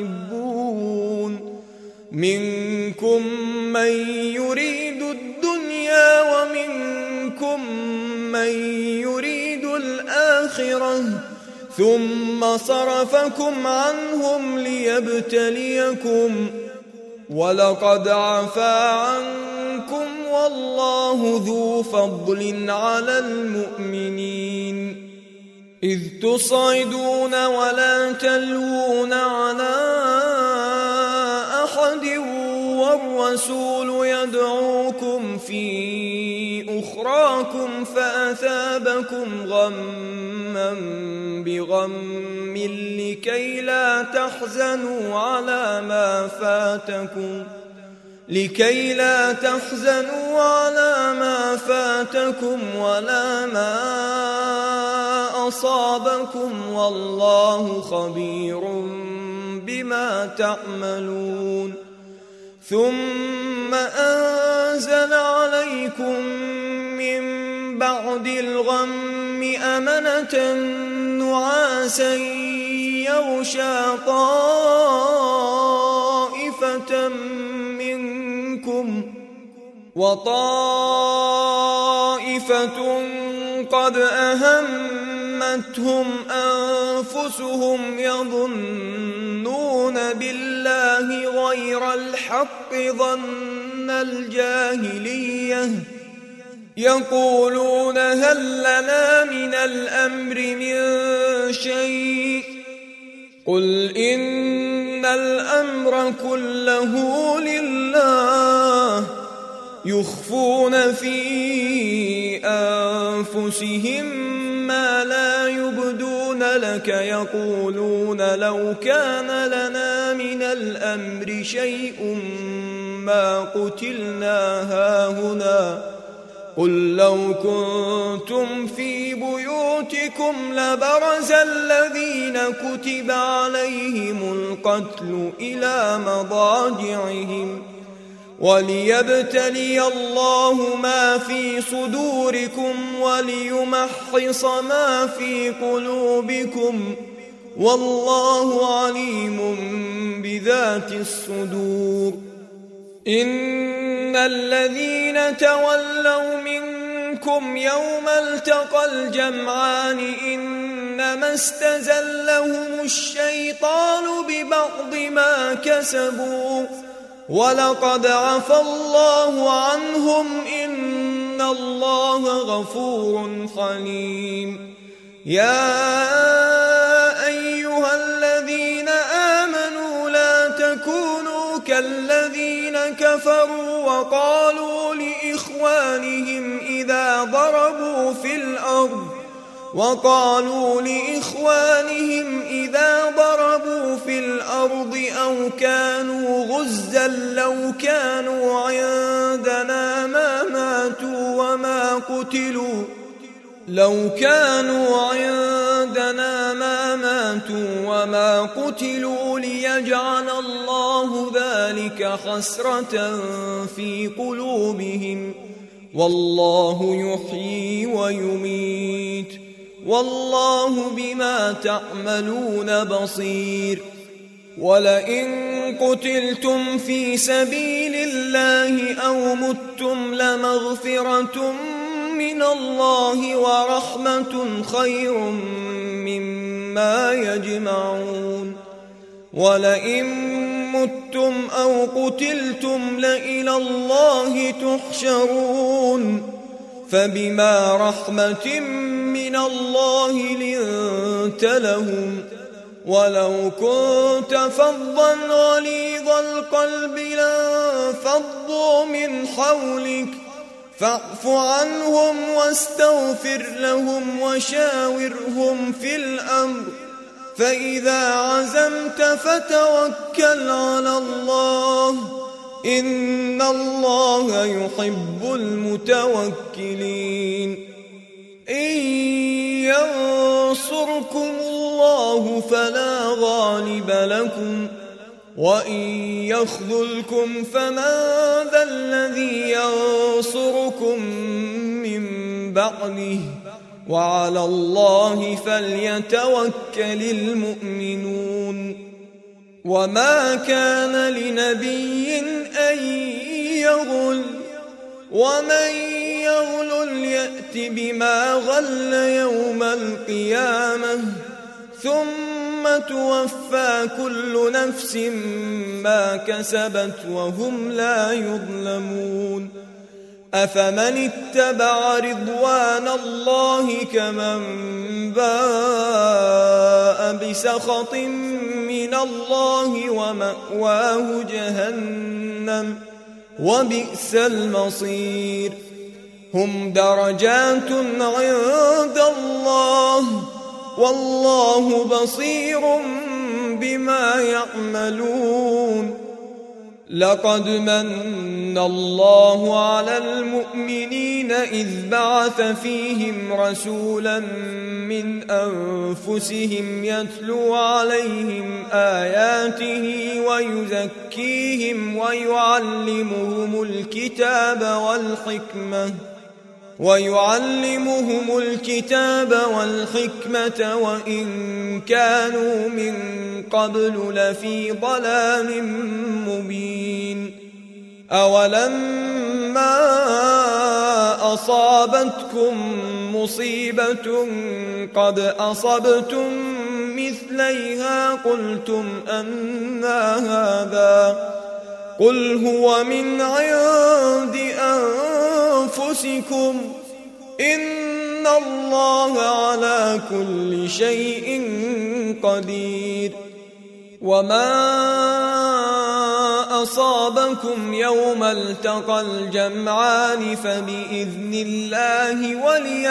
تحبون منكم من يريد الدنيا ومنكم من يريد الآخرة ثم صرفكم عنهم ليبتليكم ولقد عفا عنكم والله ذو فضل على المؤمنين إذ تصعدون ولا تلوون على والرسول يدعوكم في أخراكم فأثابكم غما بغم لكي لا تحزنوا على ما فاتكم ولا ما أصابكم والله خبير بما تعملون ثم أنزل عليكم من بعد الغم أمنة نعاسا يغشى طائفة منكم وطائفة قد أهمتهم أنفسهم يظنون بالله غير الحق ظن الجاهلية يقولون هل لنا من الأمر من شيء قل إن الأمر كله لله يخفون في أنفسهم ما لا يبدون لك يقولون لو كان لنا من الأمر شيء ما قتلنا هاهنا قل لو كنتم في بيوتكم لبرز الذين كتب عليهم القتل إلى مضاجعهم وليبتلي الله ما في صدوركم وليمحص ما في قلوبكم والله عليم بذات الصدور إن الذين تولوا منكم يوم التقى الجمعان إنما استزلهم الشيطان ببعض ما كسبوا ولقد عفى الله عنهم إن الله غفور حليم يا أيها الذين آمنوا لا تكونوا كالذين كفروا وقالوا لإخوانهم إذا ضربوا في الأرض أو كانوا غزا لو كانوا عندنا ما ماتوا وما قتلوا ليجعل الله ذلك حسرة في قلوبهم والله يحيي ويميت والله بما تعملون بصير ولئن قتلتم في سبيل الله أو متم لمغفرة من الله ورحمة خير مما يجمعون ولئن متم أو قتلتم لإلى الله تحشرون فبما رحمة من الله لنت لهم ولو كنت فظا غليظ القلب لانفضوا من حولك فاعف عنهم واستغفر لهم وشاورهم في الأمر فإذا عزمت فتوكل على الله إن الله يحب المتوكلين إن ينصركم الله فلا غالب لكم وإن يخذلكم فمن ذا الذي ينصركم من بعده وعلى الله فليتوكل المؤمنون وما كان لنبي أن يغل ومن يغل يأت بما غل يوم القيامة ثم توفى كل نفس ما كسبت وهم لا يظلمون أفمن اتبع رضوان الله كمن باء بسخط من الله ومأواه جهنم وبئس المصير. هم درجات عند الله والله بصير بما يعملون. لقد من الله على المؤمنين إذ بعث فيهم رسولا من أنفسهم يتلو عليهم آياته ويزكيهم ويعلمهم الكتاب والحكمة وإن كانوا من قبل لفي ضلال مبين. أولما أصابتكم مصيبة قد أصبتم مثليها قلتم أنى هذا قل هو من عند أنفسكم إن الله على كل شيء قدير. وما أصابكم يوم التقى الجمعان فبإذن الله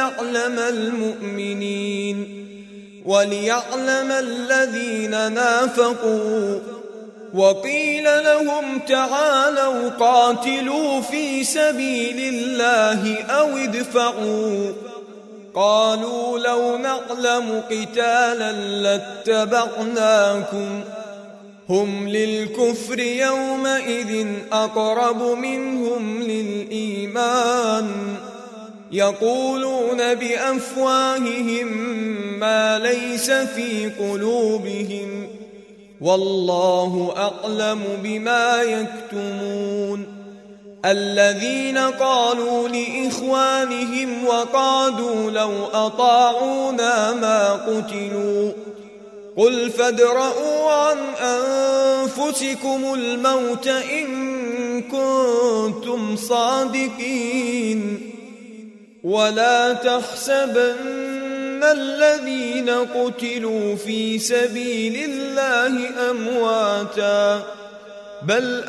وليعلم الذين نافقوا. وقيل لهم تعالوا قاتلوا في سبيل الله أو ادفعوا قالوا لو نعلم قتالا لاتبعناكم هم للكفر يومئذ أقرب منهم للإيمان يقولون بأفواههم ما ليس في قلوبهم والله أعلم بما يكتمون. الذين قالوا لإخوانهم وقعدوا لو أطاعونا ما قتلوا قل فادرءوا عن أنفسكم الموت إن كنتم صادقين. ولا تحسبن الذين قتلوا في سبيل الله أمواتا بل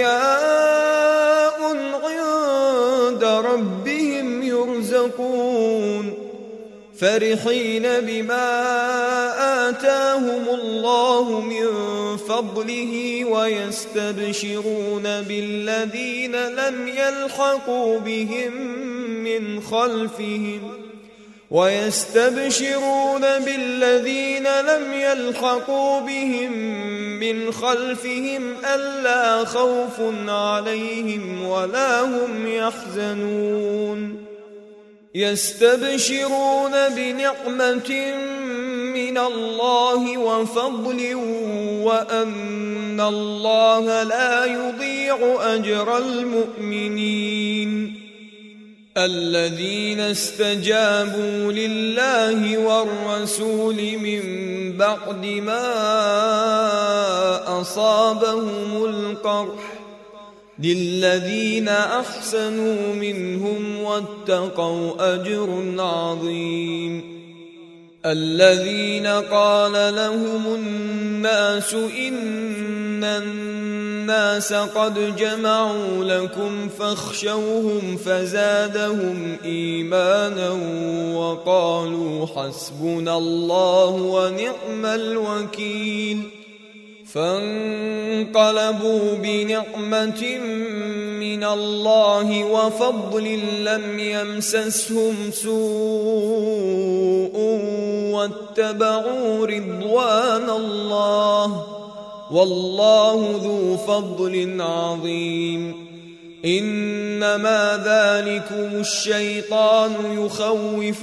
أحياء عند ربهم يرزقون فرحين بما آتاهم الله من فضله ويستبشرون بالذين لم يلحقوا بهم من خلفهم ألا خوف عليهم ولا هم يحزنون. يستبشرون بنعمة من الله وفضل وأن الله لا يضيع أجر المؤمنين. الذين استجابوا لله والرسول من بعد ما أصابهم القرح للذين أحسنوا منهم واتقوا أجر عظيم. الذين قال لهم الناس إن الناس قد جمعوا لكم فاخشوهم فزادهم إيمانا وقالوا حسبنا الله ونعم الوكيل. فانقلبوا بنعمة من الله وفضل لم يمسسهم سوء واتبعوا رضوان الله والله ذو فضل عظيم. إنما ذلكم الشيطان يخوف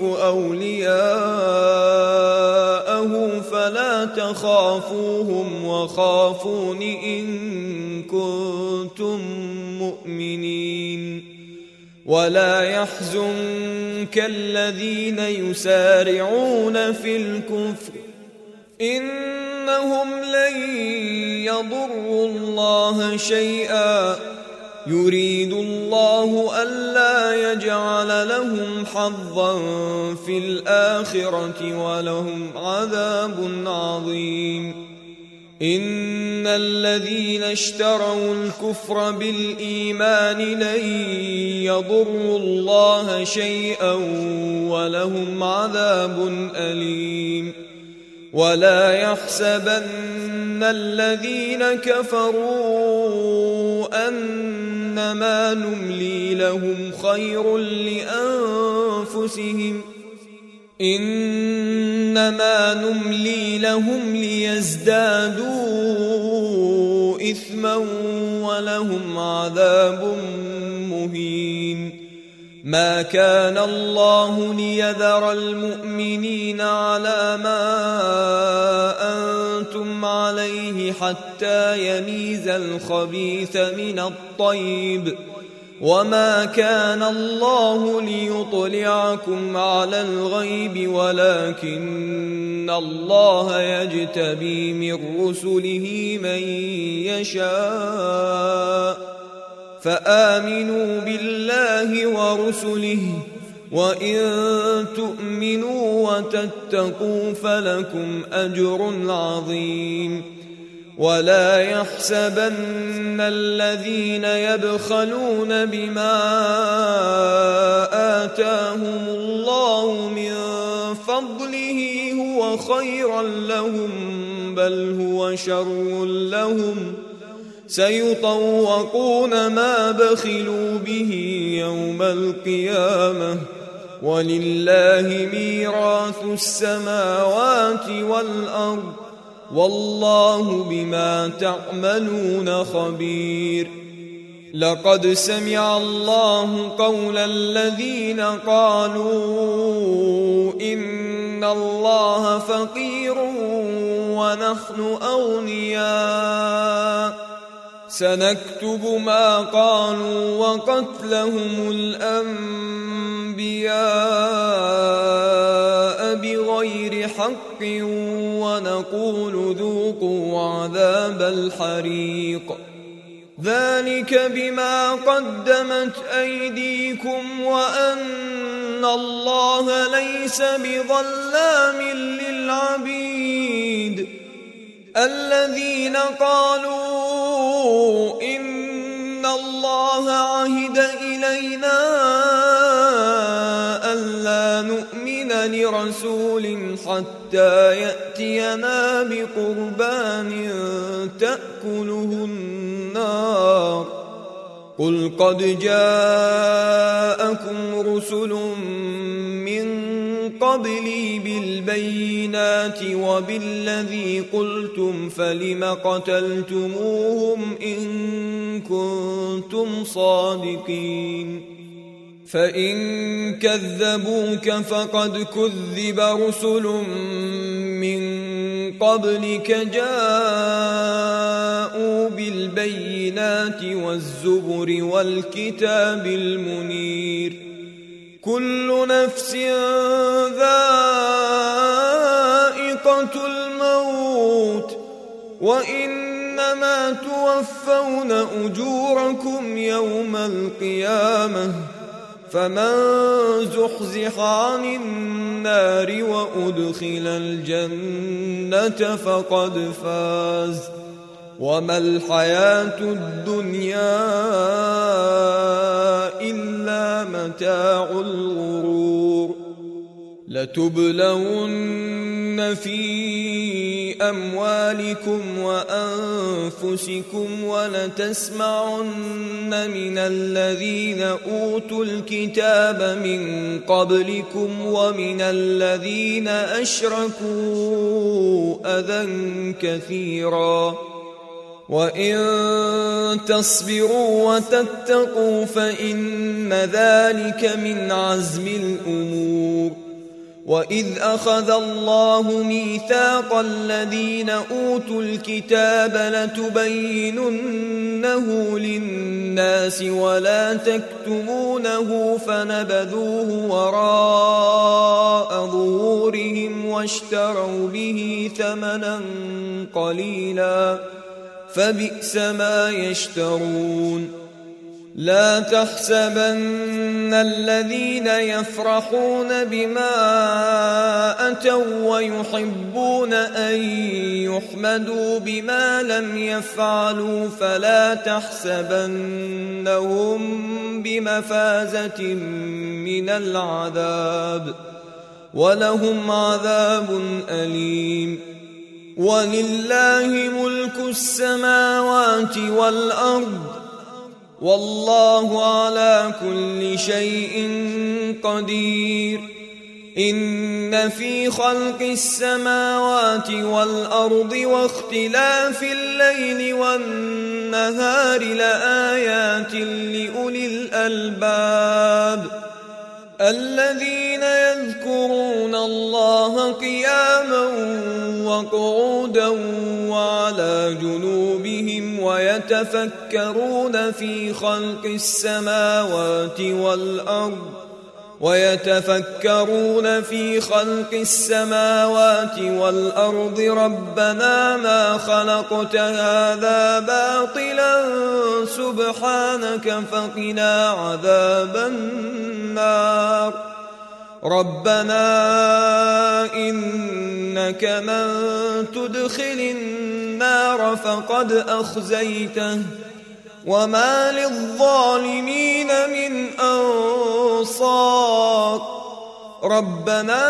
أولياءه فلا تخافوهم وخافون إن كنتم مؤمنين. ولا يحزنك الذين يسارعون في الكفر إنهم لن يضروا الله شيئا يريد الله ألا يجعل لهم حظا في الآخرة ولهم عذاب عظيم. إن الذين اشتروا الكفر بالإيمان لن يضروا الله شيئا ولهم عذاب أليم. ولا يحسبن الذين كفروا أنما نملي لهم خير لأنفسهم، إنما نملي لهم ليزدادوا إثما ولهم عذاب مهين. ما كان الله ليذر المؤمنين على ما أنتم عليه حتى يميز الخبيث من الطيب، وما كان الله ليطلعكم على الغيب ولكن الله يجتبي من رسله من يشاء، فآمنوا بالله ورسله، وإن تؤمنوا وتتقوا فلكم أجر عظيم. ولا يحسبن الذين يبخلون بما آتاهم الله من فضله هو خيرا لهم بل هو شر لهم، سيطوقون ما بخلوا به يوم القيامة، ولله ميراث السماوات والأرض، والله بما تعملون خبير. لقد سمع الله قول الذين قالوا إن الله فقير ونحن أغنياء، سنكتب ما قالوا وقتلهم الأنبياء بغير حق ونقول ذوقوا عذاب الحريق، ذلك بما قدمت أيديكم وأن الله ليس بظلام للعبيد. الذين قالوا إن الله عهد إلينا ألا نؤمن لرسول حتى يأتينا بقربان تأكله النار، قل قد جاءكم رسل من قبلي بالبينات وبالذي قلتم فلم قتلتموهم إن كنتم صادقين. فإن كذبوك فقد كذب رسل من قبلك جاءوا بالبينات والزبر والكتاب المنير، كل نفس ذائقة الموت، وإنما توفون أجوركم يوم القيامة، فمن زحزح عن النار وأدخل الجنة فقد فاز، وما الحياة الدنيا إلا متاع الغرور. لتبلون في أموالكم وأنفسكم ولتسمعن من الذين أوتوا الكتاب من قبلكم ومن الذين أشركوا أذى كثيرا، وإن تصبروا وتتقوا فإن ذلك من عزم الأمور. وإذ أخذ الله ميثاق الذين أوتوا الكتاب لتبيننه للناس ولا تكتمونه فنبذوه وراء ظهورهم واشتروا به ثمنا قليلا فبئس ما يشترون. لا تحسبن الذين يفرحون بما أتوا ويحبون أن يحمدوا بما لم يفعلوا فلا تحسبنهم بمفازة من العذاب ولهم عذاب أليم. ولله ملك السماوات والأرض والله على كل شيء قدير. إن في خلق السماوات والأرض واختلاف الليل والنهار لآيات لأولي الألباب الذين يذكرون الله قياما وقعودا وعلى جنوبهم ويتفكرون في خلق السماوات والأرض ربنا ما خلقت هذا باطلا سبحانك فقنا عذاب النار. ربنا إنك من تدخل النار فقد أخزيته وما للظالمين من أنصار. ربنا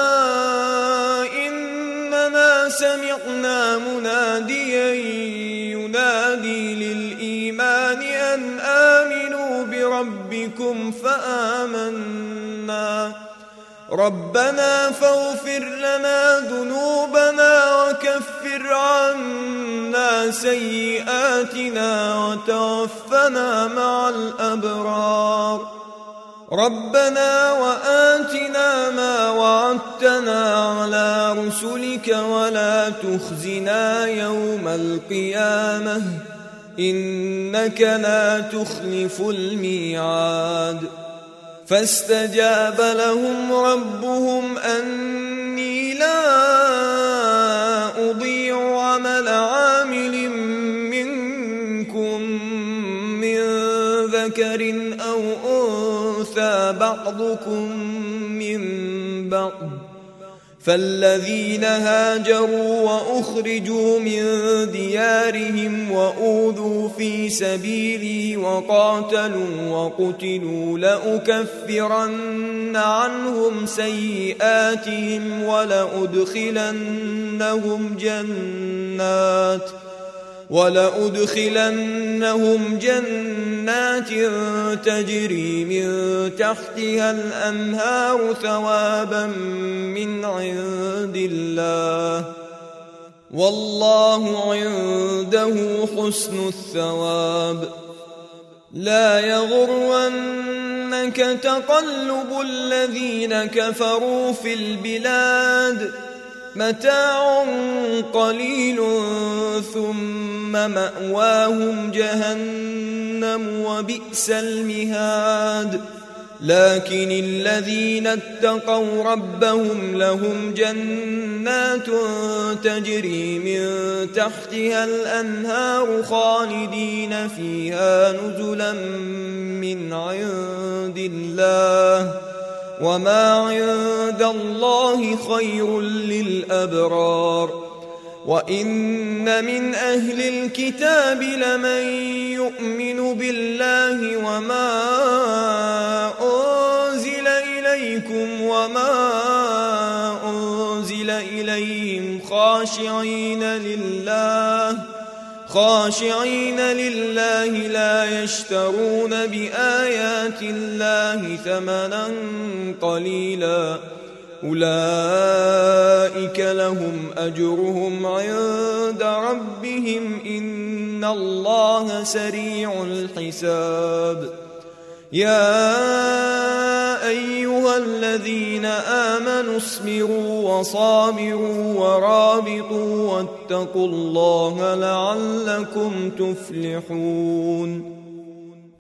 إننا سمعنا مناديا ينادي للإيمان أن آمنوا بربكم فآمنا. ربنا فاغفر لنا ذنوبنا وكفر عنا سيئاتنا وتوفنا مع الأبرار. ربنا وآتنا ما وعدتنا على رسلك ولا تخزنا يوم القيامة إنك لا تخلف الميعاد. فاستجاب لهم ربهم أني لا أضيع عمل عامل منكم من ذكر أو أنثى بعضكم من بعض. فالذين هاجروا وأخرجوا من ديارهم وأوذوا في سبيلي وقاتلوا وقتلوا لأكفرن عنهم سيئاتهم ولأدخلنهم جنات تجري من تحتها الأنهار ثوابا من عند الله والله عنده حسن الثواب. لا يغرنك تقلب الذين كفروا في البلاد متاع قليل ثم مأواهم جهنم وبئس المهاد. لكن الذين اتقوا ربهم لهم جنات تجري من تحتها الأنهار خالدين فيها نزلا من عند الله وما عند الله خير للأبرار. وإن من أهل الكتاب لمن يؤمن بالله وما أنزل إليكم وما أنزل إليهم خاشعين لله لا يشترون بآيات الله ثمنا قليلا أولئك لهم أجرهم عند ربهم إن الله سريع الحساب. يا أيها الذين آمنوا اصبروا وصابروا ورابطوا واتقوا الله لعلكم تفلحون.